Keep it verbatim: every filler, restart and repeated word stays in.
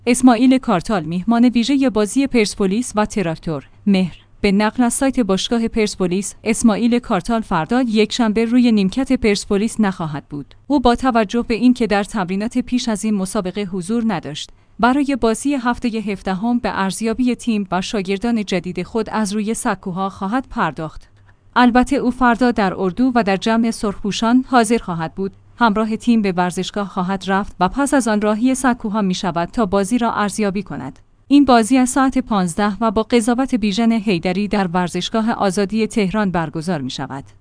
اسماعیل کارتال میهمان ویژه بازی پرسپولیس و تراکتور. مهر. به نقل از سایت باشگاه پرسپولیس، اسماعیل کارتال فردا یکشنبه روی نیمکت پرسپولیس نخواهد بود. او با توجه به اینکه در تمرینات پیش از این مسابقه حضور نداشت، برای بازی هفته هفدهم به ارزیابی تیم و شاگردان جدید خود از روی سکوها خواهد پرداخت. البته او فردا در اردو و در جمع سرخپوشان حاضر خواهد بود. همراه تیم به ورزشگاه خواهد رفت و پس از آن راهی سکوها می شود تا بازی را ارزیابی کند. این بازی از ساعت پانزده و با قضاوت بیژن حیدری در ورزشگاه آزادی تهران برگزار می شود.